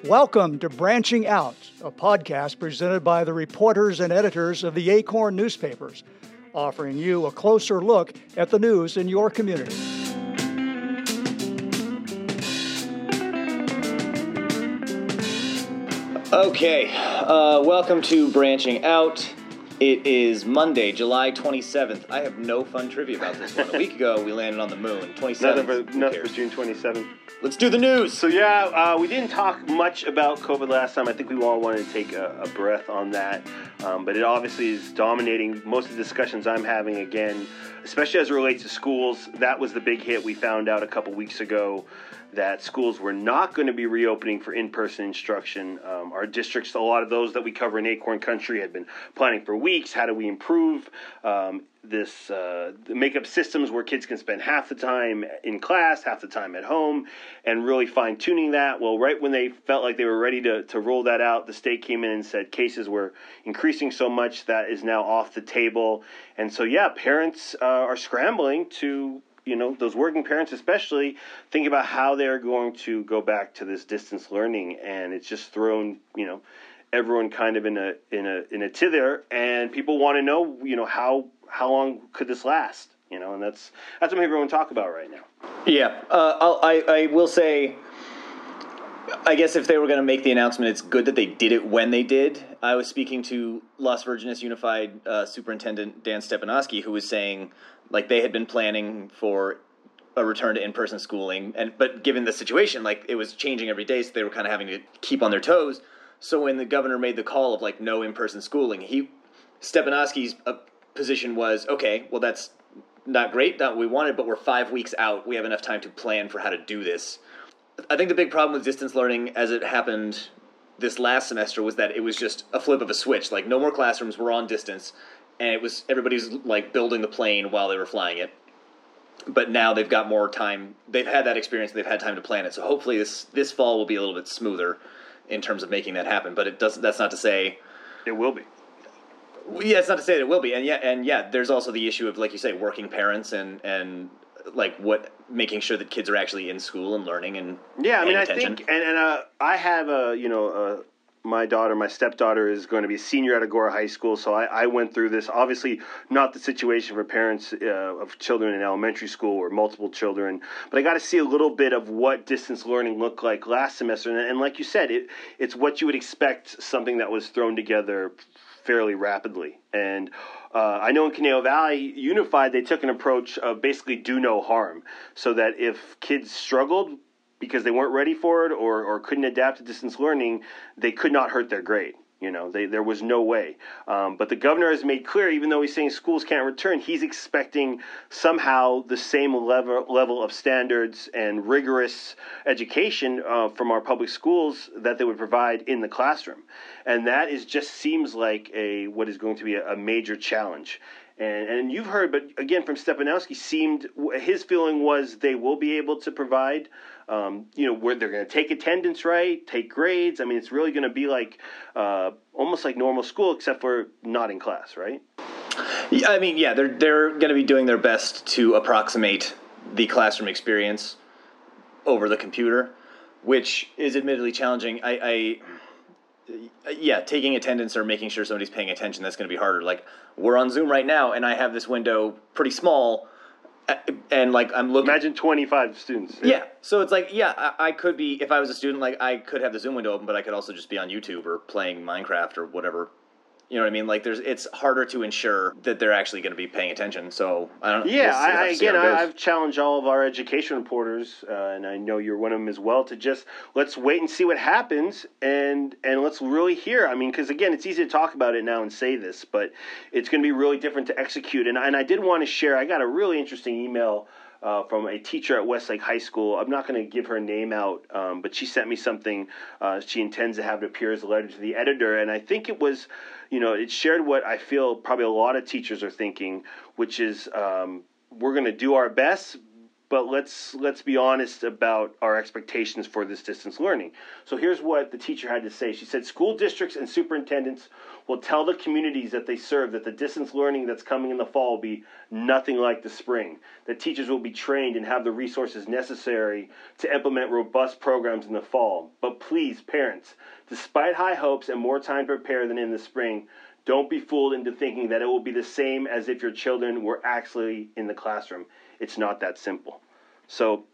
Welcome to Branching Out, a podcast presented by the reporters and editors of the Acorn newspapers, offering you a closer look at the news in your community. Okay, welcome to Branching Out. It is Monday, July 27th. I have no fun trivia about this one. A week ago, we landed on the moon. 27th. Nothing for June 27th. Let's do the news. So yeah, we didn't talk much about COVID last time. I think we all wanted to take a breath on that. But it obviously is dominating most of the discussions I'm having again, especially as it relates to schools. That was the big hit. We found out a couple weeks ago that schools were not going to be reopening for in-person instruction. Our districts, a lot of those that we cover in Acorn Country, had been planning for weeks. How do we improve make up systems where kids can spend half the time in class, half the time at home, and really fine-tuning that? Well, right when they felt like they were ready to roll that out, the state came in and said cases were increasing so much that is now off the table. And so, yeah, parents are scrambling to, those working parents especially, think about how they're going to go back to this distance learning. And it's just thrown, everyone kind of in a tither, and people want to know, how long could this last? And that's what everyone talk about right now. Yeah, I will say, I guess if they were going to make the announcement, it's good that they did it when they did. I was speaking to Las Virgenes Unified Superintendent Dan Stepanovsky, who was saying, like, they had been planning for a return to in-person schooling, but given the situation, like, it was changing every day, so they were kind of having to keep on their toes. So when the governor made the call of, like, no in-person schooling, Stepanovsky's position was, okay, well, that's not great, not what we wanted, but we're 5 weeks out. We have enough time to plan for how to do this. I think the big problem with distance learning as it happened this last semester was that it was just a flip of a switch. Like, no more classrooms, we're on distance, and everybody's like building the plane while they were flying it. But now they've got more time. They've had that experience, they've had time to plan it. So hopefully this fall will be a little bit smoother in terms of making that happen. But that's not to say it will be. Yeah, it's not to say that it will be. And yeah, there's also the issue of, like you say, working parents and like making sure that kids are actually in school and learning and I think I have my stepdaughter is going to be a senior at Agora High School, so I went through this. Obviously, not the situation for parents of children in elementary school or multiple children, but I got to see a little bit of what distance learning looked like last semester. And like you said, it's what you would expect, something that was thrown together fairly rapidly. And I know in Conejo Valley Unified, they took an approach of basically do no harm, so that if kids struggled because they weren't ready for it or couldn't adapt to distance learning, they could not hurt their grade. There was no way. But the governor has made clear, even though he's saying schools can't return, he's expecting somehow the same level of standards and rigorous education from our public schools that they would provide in the classroom. And that just seems like what is going to be a major challenge. And you've heard, but again, from Stepanovsky, his feeling was they will be able to provide, where they're going to take attendance, right, take grades. I mean, it's really going to be like almost like normal school, except for not in class, right? Yeah, I mean, yeah, they're going to be doing their best to approximate the classroom experience over the computer, which is admittedly challenging. Taking attendance or making sure somebody's paying attention, that's going to be harder. Like, we're on Zoom right now, and I have this window pretty small, and, like, I'm looking... Imagine 25 students. Yeah. So it's like, I could be, if I was a student, like, I could have the Zoom window open, but I could also just be on YouTube or playing Minecraft or whatever. You know what I mean? Like, it's harder to ensure that they're actually going to be paying attention. So I don't. Yeah, I've challenged all of our education reporters, and I know you're one of them as well, to just let's wait and see what happens, and let's really hear. I mean, because again, it's easy to talk about it now and say this, but it's going to be really different to execute. And I did want to share. I got a really interesting email from a teacher at Westlake High School. I'm not going to give her name out, but she sent me something. She intends to have it appear as a letter to the editor, and I think it was, it shared what I feel probably a lot of teachers are thinking, which is we're going to do our best, but let's be honest about our expectations for this distance learning. So here's what the teacher had to say. She said, school districts and superintendents will tell the communities that they serve that the distance learning that's coming in the fall will be nothing like the spring. That teachers will be trained and have the resources necessary to implement robust programs in the fall. But please, parents, despite high hopes and more time to prepare than in the spring, don't be fooled into thinking that it will be the same as if your children were actually in the classroom. It's not that simple. So,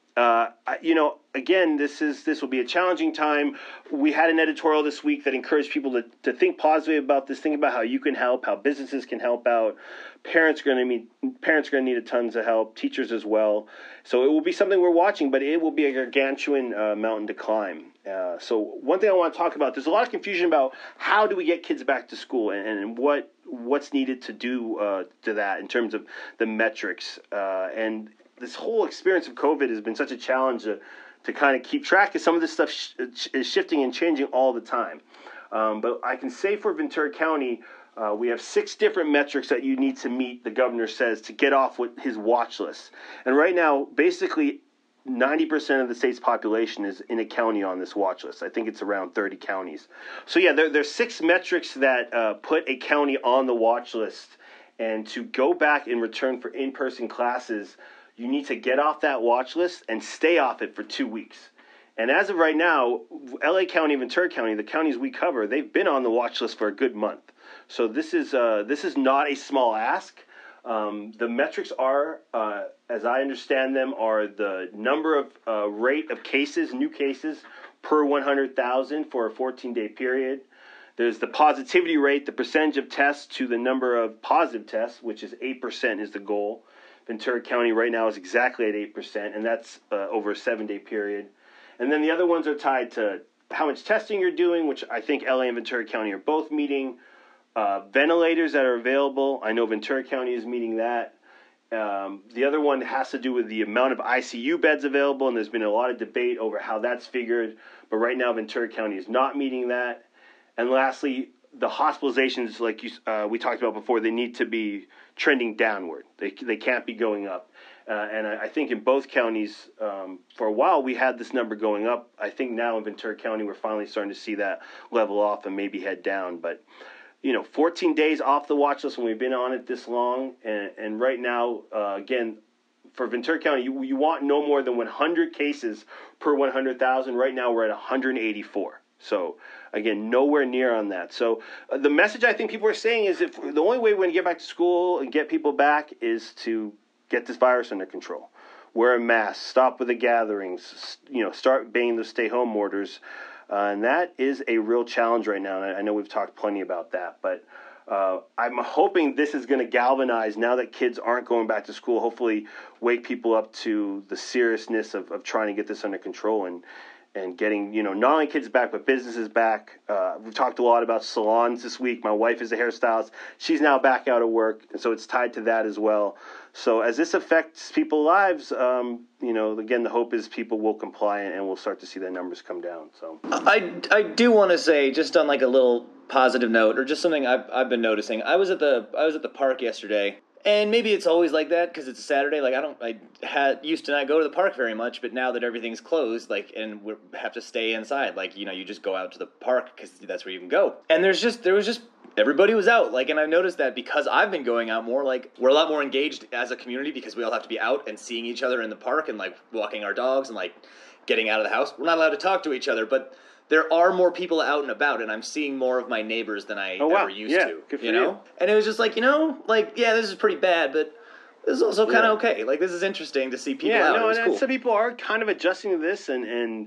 again, this will be a challenging time. We had an editorial this week that encouraged people to think positively about this. Think about how you can help, how businesses can help out. Parents are going to need tons of help, teachers as well. So it will be something we're watching, but it will be a gargantuan mountain to climb. So one thing I want to talk about, there's a lot of confusion about how do we get kids back to school and what's needed to do to that in terms of the metrics. And this whole experience of COVID has been such a challenge to kind of keep track, because some of this stuff is shifting and changing all the time. But I can say for Ventura County, we have 6 different metrics that you need to meet, the governor says, to get off with his watch list. And right now, basically, 90% of the state's population is in a county on this watch list. I think it's around 30 counties. So yeah, there's 6 metrics that put a county on the watch list. And to go back in return for in-person classes, you need to get off that watch list and stay off it for 2 weeks. And as of right now, LA County and Ventura County, the counties we cover, they've been on the watch list for a good month. So this is not a small ask. The metrics are, as I understand them, are the number of rate of cases, new cases, per 100,000 for a 14-day period. There's the positivity rate, the percentage of tests to the number of positive tests, which is 8% is the goal. Ventura County right now is exactly at 8%, and that's over a 7-day period. And then the other ones are tied to how much testing you're doing, which I think LA and Ventura County are both meeting. Ventilators that are available. I know Ventura County is meeting that. The other one has to do with the amount of ICU beds available, and there's been a lot of debate over how that's figured. But right now, Ventura County is not meeting that. And lastly, the hospitalizations, like we talked about before, they need to be trending downward. They can't be going up. And I think in both counties, for a while, we had this number going up. I think now in Ventura County, we're finally starting to see that level off and maybe head down. But 14 days off the watch list when we've been on it this long. And right now, again, for Ventura County, you want no more than 100 cases per 100,000. Right now, we're at 184. So, again, nowhere near on that. So the message I think people are saying is if the only way we're going to get back to school and get people back is to get this virus under control. Wear a mask, stop with the gatherings, start obeying the stay-home orders. And that is a real challenge right now. And I know we've talked plenty about that. But I'm hoping this is going to galvanize, now that kids aren't going back to school, hopefully wake people up to the seriousness of trying to get this under control and getting, not only kids back, but businesses back. We've talked a lot about salons this week. My wife is a hairstylist. She's now back out of work, and so it's tied to that as well. So as this affects people's lives, again, the hope is people will comply and we'll start to see the numbers come down. So I do want to say, just on like a little positive note, or just something I've been noticing. I was at the park yesterday. And maybe it's always like that because it's a Saturday. Like I used to not go to the park very much, but now that everything's closed, and we have to stay inside, you just go out to the park because that's where you can go. And there was just everybody was out. And I've noticed that because I've been going out more, we're a lot more engaged as a community because we all have to be out and seeing each other in the park and walking our dogs and getting out of the house. We're not allowed to talk to each other, but there are more people out and about, and I'm seeing more of my neighbors than I ever used to. Good for you. And it was just this is pretty bad, but this is also kind of okay. This is interesting to see people out. Yeah, cool. And some people are kind of adjusting to this, and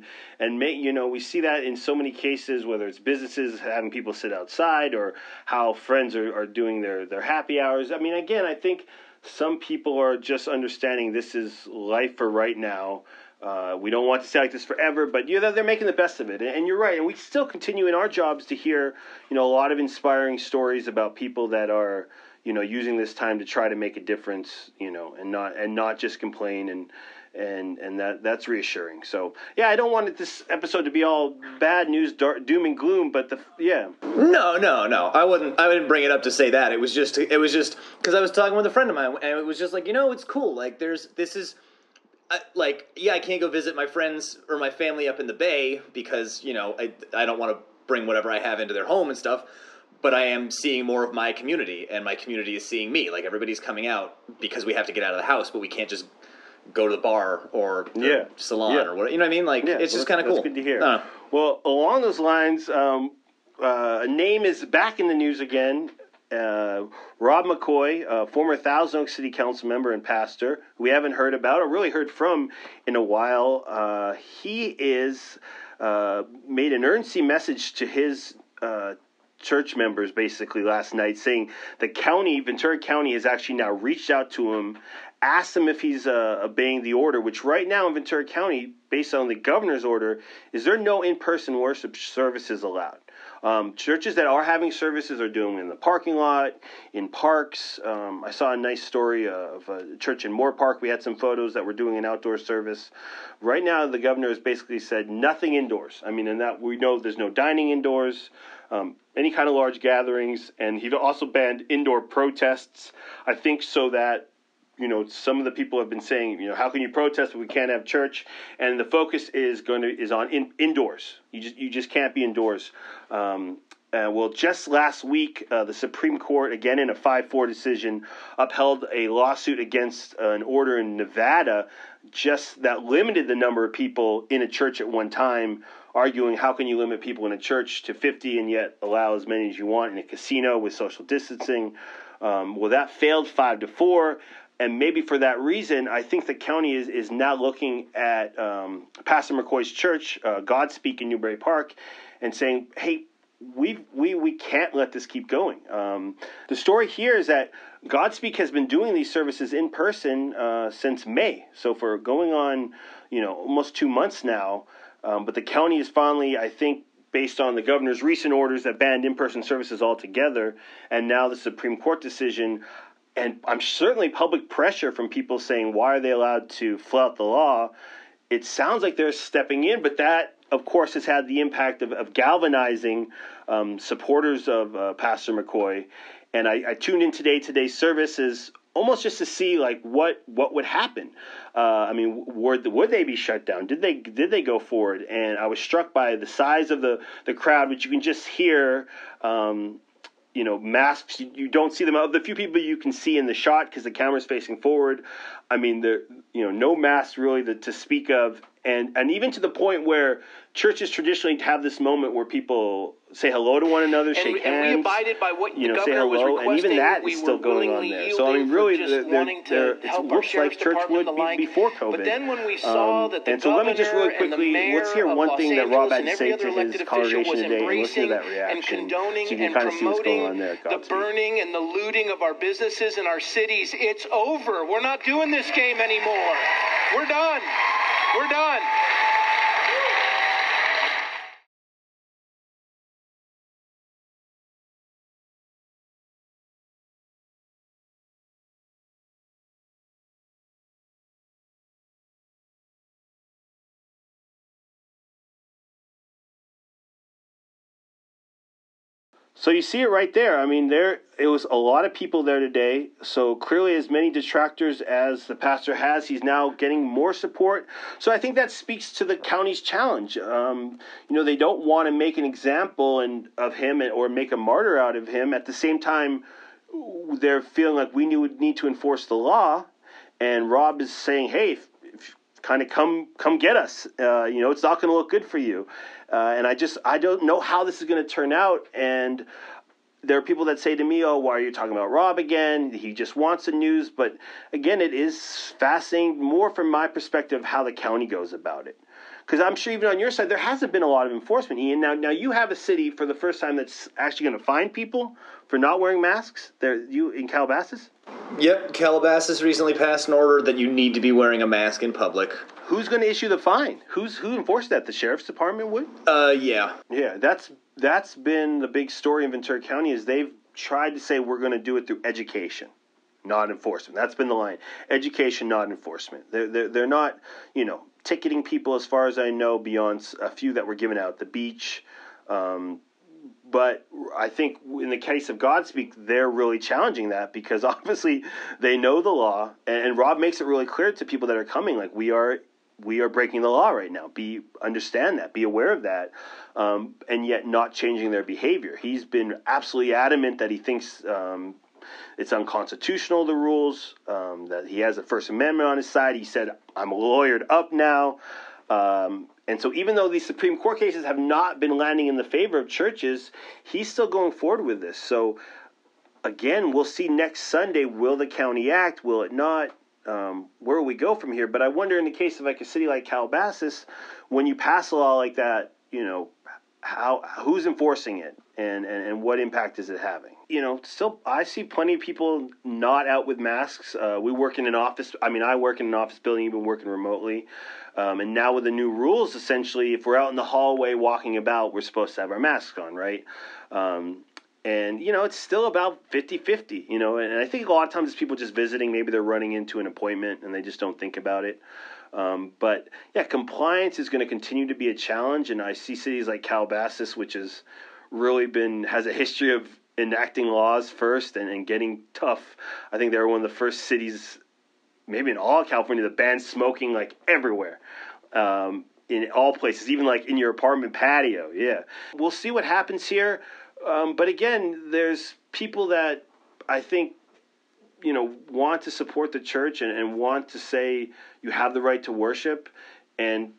we see that in so many cases, whether it's businesses having people sit outside or how friends are doing their happy hours. I mean, again, I think some people are just understanding this is life for right now. We don't want to stay like this forever, but they're making the best of it. And you're right. And we still continue in our jobs to hear, a lot of inspiring stories about people that are, using this time to try to make a difference, and not just complain. And that's reassuring. So, I don't want this episode to be all bad news, doom and gloom, but No. I didn't bring it up to say that. It was just because I was talking with a friend of mine, and it was just it's cool. I can't go visit my friends or my family up in the Bay because, I don't want to bring whatever I have into their home and stuff, but I am seeing more of my community, and my community is seeing me. Like, everybody's coming out because we have to get out of the house, but we can't just go to the bar or the salon or whatever. You know what I mean? Like, it's just kind of cool. That's good to hear. Well, along those lines, a name is back in the news again. Rob McCoy, former Thousand Oaks City Council member and pastor, who we haven't heard about or really heard from in a while. He is made an emergency message to his church members basically last night, saying the Ventura County, has actually now reached out to him, asked him if he's obeying the order, which right now in Ventura County, based on the governor's order, is there no in-person worship services allowed. Churches that are having services are doing it in the parking lot, in parks. I saw a nice story of a church in Moore Park. We had some photos that were doing an outdoor service. Right now, the governor has basically said nothing indoors. I mean, and that we know there's no dining indoors, any kind of large gatherings, and he also banned indoor protests. I think so that some of the people have been saying, how can you protest if we can't have church? And the focus is on indoors. You just can't be indoors. Well, just last week, the Supreme Court, again in a 5-4 decision, upheld a lawsuit against an order in Nevada just that limited the number of people in a church at one time, arguing how can you limit people in a church to 50 and yet allow as many as you want in a casino with social distancing. Well, that failed 5-4. And maybe for that reason, I think the county is now looking at Pastor McCoy's church, Godspeak in Newbury Park, and saying, hey, we can't let this keep going. The story here is that Godspeak has been doing these services in person since May. So for going on, almost 2 months now. But the county is finally, I think, based on the governor's recent orders that banned in-person services altogether, and now the Supreme Court decision. And I'm certainly public pressure from people saying, why are they allowed to flout the law? It sounds like they're stepping in, but that, of course, has had the impact of galvanizing supporters of Pastor McCoy. And I tuned in today's service is almost just to see what would happen. Would they be shut down? Did they go forward? And I was struck by the size of the crowd, which you can just hear. Masks, you don't see them. Of the few people you can see in the shot because the camera's facing forward, no masks really to speak of. And even to the point where churches traditionally have this moment where people say hello to one another, shake hands. And we abided by what the governor was requesting. And even that is still going on there. So, really, it looks like church would be before COVID. But then when we saw that the governor, so let me just really quickly, let's hear one thing that Rob had to say to his congregation today, and let's hear that reaction. And condoning so you can kind of see what's going on there. The burning and the looting of our businesses and our cities, it's over. We're not doing this game anymore. We're done. We're done. So you see it right there. It was a lot of people there today. So clearly, as many detractors as the pastor has, he's now getting more support. So I think that speaks to the county's challenge. They don't want to make an example of him or make a martyr out of him. At the same time, they're feeling like we need to enforce the law. And Rob is saying, hey, kind of come get us. It's not going to look good for you. And I don't know how this is going to turn out. And there are people that say to me, oh, why are you talking about Rob again? He just wants the news. But again, it is fascinating more from my perspective how the county goes about it. Because I'm sure even on your side, there hasn't been a lot of enforcement, Ian. Now you have a city for the first time that's actually going to fine people for not wearing masks. You in Calabasas? Yep, Calabasas recently passed an order that you need to be wearing a mask in public. Who's going to issue the fine? Who enforced that? The sheriff's department would? Yeah. Yeah, that's been the big story in Ventura County is they've tried to say we're going to do it through education, not enforcement. That's been the line. Education, not enforcement. They're not, ticketing people as far as I know beyond a few that were given out. The beach, But I think in the case of Godspeak, they're really challenging that because obviously they know the law, and Rob makes it really clear to people that are coming, like we are breaking the law right now. Understand that, be aware of that, and yet not changing their behavior. He's been absolutely adamant that he thinks it's unconstitutional, the rules, that he has the First Amendment on his side. He said, I'm lawyered up now. And so even though these Supreme Court cases have not been landing in the favor of churches, he's still going forward with this. So, again, we'll see next Sunday, will the county act, will it not? Where will we go from here? But I wonder in the case of like a city like Calabasas, when you pass a law like that, who's enforcing it and what impact is it having? Still, I see plenty of people not out with masks. We work in an office. I mean, I work in an office building, even working remotely. And now with the new rules, essentially, if we're out in the hallway walking about, we're supposed to have our masks on, right? And, it's still about 50-50, and I think a lot of times it's people just visiting. Maybe they're running into an appointment and they just don't think about it. But, yeah, compliance is going to continue to be a challenge. And I see cities like Calabasas, which has really has a history of enacting laws first and getting tough. I think they were one of the first cities, maybe in all of California, that banned smoking like everywhere. In all places, even like in your apartment patio. Yeah. We'll see what happens here. But again, there's people that I think, want to support the church and want to say you have the right to worship. And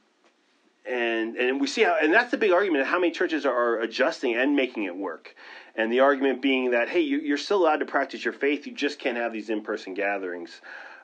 we see how, and that's the big argument, how many churches are adjusting and making it work. And the argument being that, hey, you're still allowed to practice your faith. You just can't have these in-person gatherings.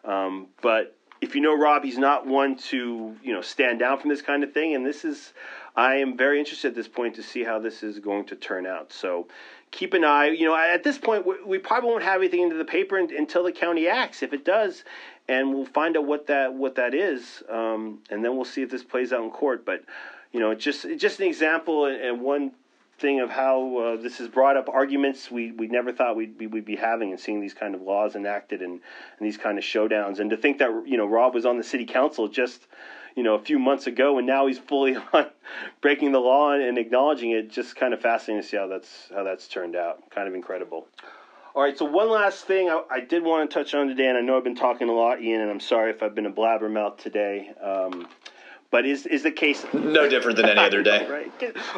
But if you know Rob, he's not one to, stand down from this kind of thing. And I am very interested at this point to see how this is going to turn out. So keep an eye. At this point, we probably won't have anything into the paper until the county acts, if it does. And we'll find out what that is. And then we'll see if this plays out in court. But, it's just an example and one thing of how this has brought up arguments we never thought we'd be having and seeing these kind of laws enacted and these kind of showdowns. And to think that, Rob was on the city council just, a few months ago, and now he's fully on breaking the law and acknowledging it. Just kind of fascinating to see how that's turned out. Kind of incredible. All right, so one last thing I did want to touch on today, and I know I've been talking a lot, Ian, and I'm sorry if I've been a blabbermouth today. But is the case no different than any other day? Right?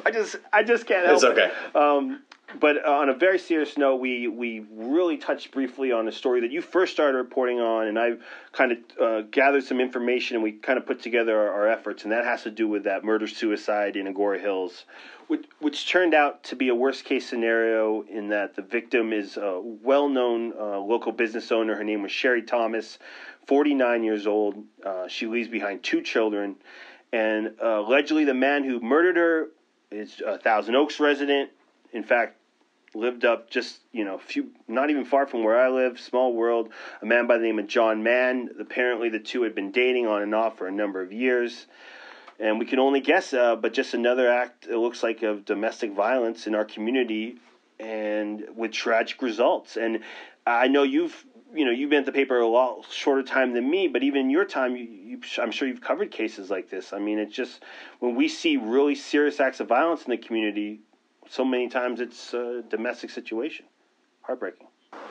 I just can't help it. It's okay. But on a very serious note, we really touched briefly on a story that you first started reporting on, and I've kind of gathered some information, and we kind of put together our efforts, and that has to do with that murder-suicide in Agoura Hills, which turned out to be a worst-case scenario in that the victim is a well-known local business owner. Her name was Sherry Thomas, 49 years old. She leaves behind 2 children, and allegedly the man who murdered her is a Thousand Oaks resident. In fact, lived up just, not even far from where I live, small world, a man by the name of John Mann. Apparently the two had been dating on and off for a number of years. And we can only guess, but just another act, it looks like, of domestic violence in our community and with tragic results. And I know you've been at the paper a lot shorter time than me, but even in your time, I'm sure you've covered cases like this. I mean, it's just, when we see really serious acts of violence in the community, so many times it's a domestic situation. Heartbreaking.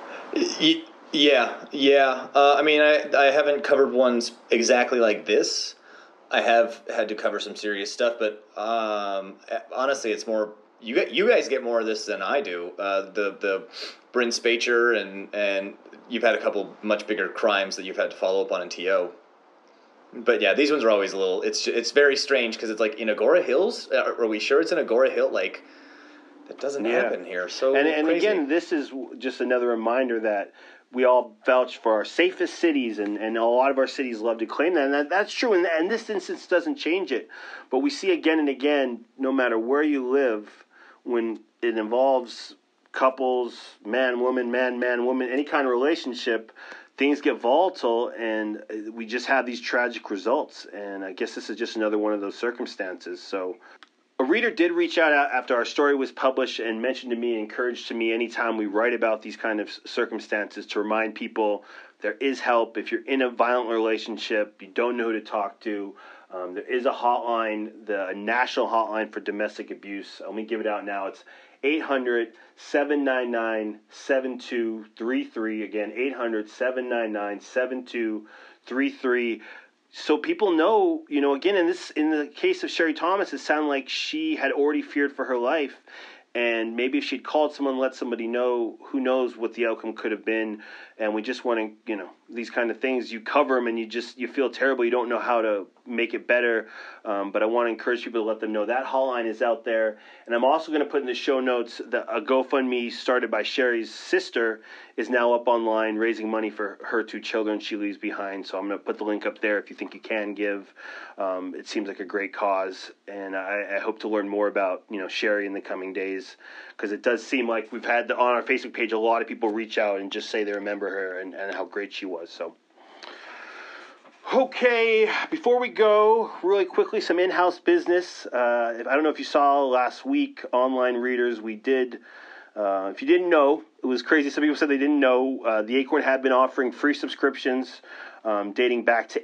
Yeah. I mean, I haven't covered ones exactly like this. I have had to cover some serious stuff, but honestly, it's more, you guys get more of this than I do. The Bryn Spacher and you've had a couple much bigger crimes that you've had to follow up on in TO. But yeah, these ones are always a little, it's very strange because it's like in Agoura Hills. Are we sure it's in Agoura Hill? Like, that doesn't happen here. So and again, this is just another reminder that we all vouch for our safest cities, and a lot of our cities love to claim that, and that's true. And this instance doesn't change it. But we see again and again, no matter where you live, when it involves couples, man, woman, any kind of relationship, things get volatile, and we just have these tragic results. And I guess this is just another one of those circumstances. So a reader did reach out after our story was published and mentioned to me, encouraged to me anytime we write about these kind of circumstances to remind people there is help. If you're in a violent relationship, you don't know who to talk to, there is a hotline, a national hotline for domestic abuse. Let me give it out now. It's 800-799-7233. Again, 800-799-7233. So people know, again, in the case of Sherry Thomas, it sounded like she had already feared for her life. And maybe if she'd called someone, let somebody know, who knows what the outcome could have been. And we just want to, these kind of things, you cover them and you feel terrible. You don't know how to make it better. But I want to encourage people to let them know that hotline is out there. And I'm also going to put in the show notes that a GoFundMe started by Sherry's sister is now up online raising money for her 2 children she leaves behind. So I'm going to put the link up there if you think you can give. It seems like a great cause. And I hope to learn more about, Sherry in the coming days, because it does seem like we've had on our Facebook page a lot of people reach out and just say they remember her and how great she was. So, okay, before we go, really quickly, some in-house business. I don't know if you saw last week, online readers, we did, if you didn't know, it was crazy. Some people said they didn't know. The Acorn had been offering free subscriptions dating back to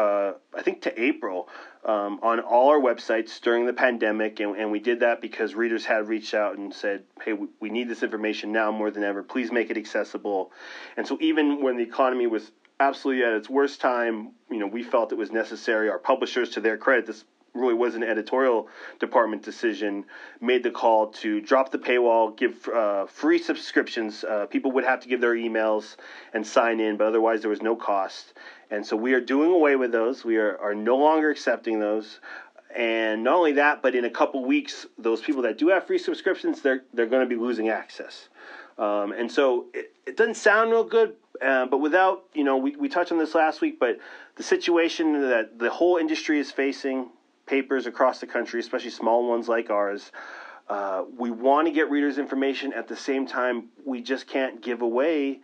April, on all our websites during the pandemic, and we did that because readers had reached out and said, hey, we need this information now more than ever. Please make it accessible. And so even when the economy was absolutely at its worst time, we felt it was necessary. Our publishers, to their credit, this really was an editorial department decision, made the call to drop the paywall, give free subscriptions. People would have to give their emails and sign in, but otherwise there was no cost. And so we are doing away with those. We are no longer accepting those. And not only that, but in a couple weeks, those people that do have free subscriptions, they're going to be losing access. And so it doesn't sound real good, but without, we touched on this last week, but the situation that the whole industry is facing, papers across the country, especially small ones like ours, we want to get readers information. At the same time, we just can't give away,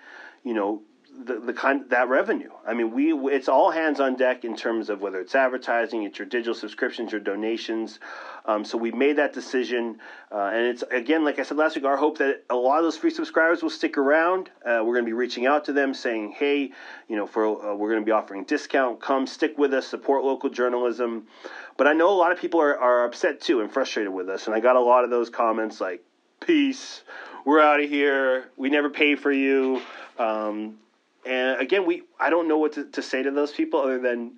the kind that revenue. I mean, it's all hands on deck in terms of whether it's advertising, it's your digital subscriptions, your donations. So we made that decision, and it's, again, like I said last week, our hope that a lot of those free subscribers will stick around. We're going to be reaching out to them saying, hey, we're going to be offering discount. Come stick with us, support local journalism. But I know a lot of people are upset too and frustrated with us, and I got a lot of those comments like, peace, we're out of here, we never pay for you. And again, I don't know what to say to those people other than,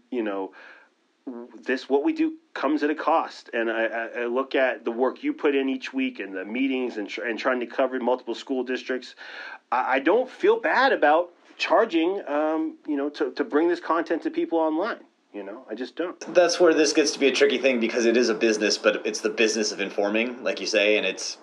what we do comes at a cost. And I look at the work you put in each week and the meetings and trying to cover multiple school districts. I don't feel bad about charging, to bring this content to people online. I just don't. That's where this gets to be a tricky thing, because it is a business, but it's the business of informing, like you say, and it's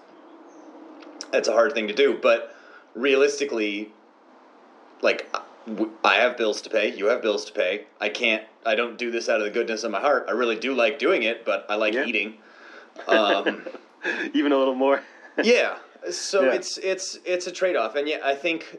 a hard thing to do. But realistically, like, I have bills to pay. You have bills to pay. I don't do this out of the goodness of my heart. I really do like doing it, but I like eating. Even a little more. Yeah. So it's a trade-off. And I think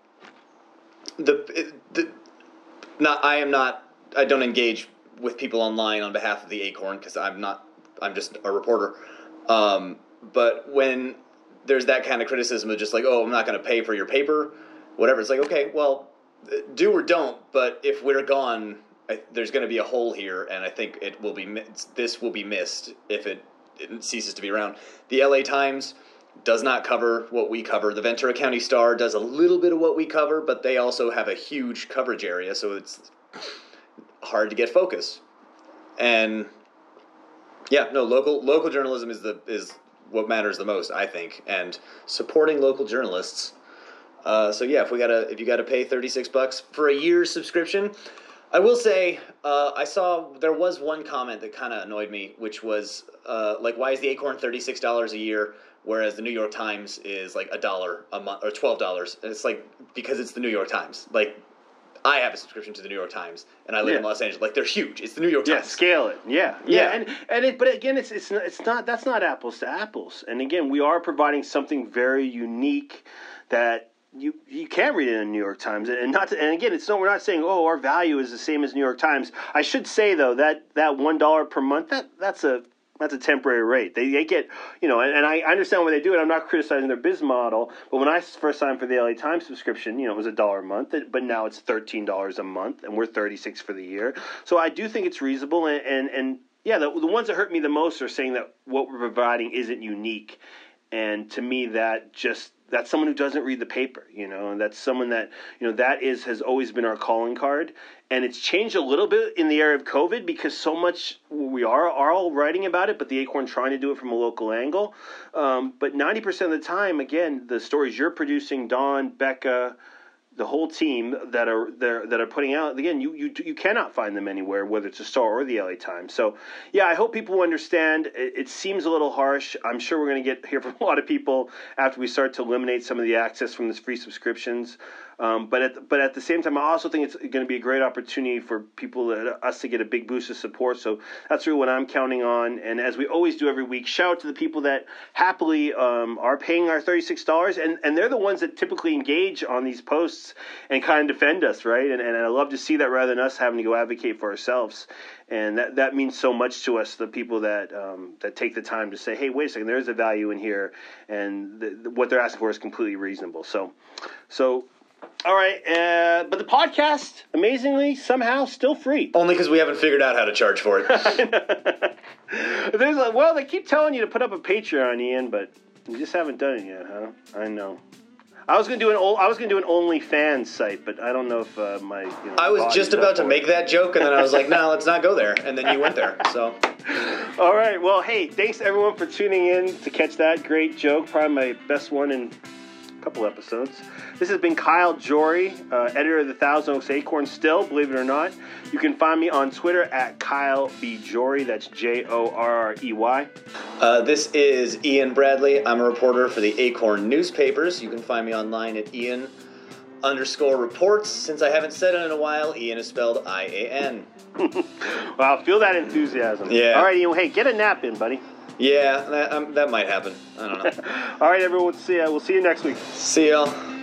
I don't engage with people online on behalf of the Acorn, because I'm just a reporter. But when there's that kind of criticism of just like, oh, I'm not going to pay for your paper, whatever. It's like, okay, well, do or don't. But if we're gone, there's going to be a hole here, and I think this will be missed if it ceases to be around. The LA Times does not cover what we cover. The Ventura County Star does a little bit of what we cover, but they also have a huge coverage area, so it's hard to get focus. And local journalism is what matters the most, I think, and supporting local journalists. If you gotta pay $36 for a year's subscription, I will say I saw there was one comment that kind of annoyed me, which was why is the Acorn $36 a year, whereas the New York Times is like $1 a month or $12? And it's like, because it's the New York Times. Like, I have a subscription to the New York Times, and I live in Los Angeles. Like, they're huge. It's the New York Times. Yeah, scale it. Yeah. But again, it's not. That's not apples to apples. And again, we are providing something very unique that you can't read it in the New York Times. And again, we're not saying, oh, our value is the same as New York Times. I should say though that $1 per month, that's a temporary rate. They get, and I understand why they do it. I'm not criticizing their biz model, but when I first signed for the LA Times subscription, it was $1 a month, but now it's $13 a month, and we're $36 for the year. So I do think it's reasonable, the ones that hurt me the most are saying that what we're providing isn't unique. And to me, that's someone who doesn't read the paper, and that's someone that, has always been our calling card. And it's changed a little bit in the era of COVID because so much we are all writing about it, but the Acorn trying to do it from a local angle. But 90% of the time, again, the stories you're producing, Dawn, Becca, the whole team that are putting out, again, you cannot find them anywhere, whether it's a Star or the LA Times. So, yeah, I hope people understand. It seems a little harsh. I'm sure we're going to hear from a lot of people after we start to eliminate some of the access from these free subscriptions. But at the same time, I also think it's going to be a great opportunity for us to get a big boost of support. So that's really what I'm counting on. And as we always do every week, shout out to the people that happily are paying our $36, and they're the ones that typically engage on these posts and kind of defend us, right? And I love to see that rather than us having to go advocate for ourselves. And that means so much to us, the people that take the time to say, hey, wait a second, there's a value in here, and what they're asking for is completely reasonable. So. All right, but the podcast, amazingly, somehow, still free. Only because we haven't figured out how to charge for it. They keep telling you to put up a Patreon, Ian, but you just haven't done it yet, huh? I know. I was gonna do an OnlyFans site, but I don't know if I was just about to make that joke, and then I was like, no, let's not go there. And then you went there. So. All right. Well, hey, thanks everyone for tuning in to catch that great joke. Probably my best one in a couple episodes. This has been Kyle Jory, editor of the Thousand Oaks Acorn. Still, believe it or not, you can find me on Twitter at Kyle B. Jory. That's Jorrey. This is Ian Bradley. I'm a reporter for the Acorn newspapers. You can find me online at Ian_reports. Since I haven't said it in a while, Ian is spelled I-A-N. Wow, feel that enthusiasm. Yeah. All right, Ian. Hey, get a nap in, buddy. Yeah, that might happen. I don't know. All right, everyone. We'll see you next week. See y'all.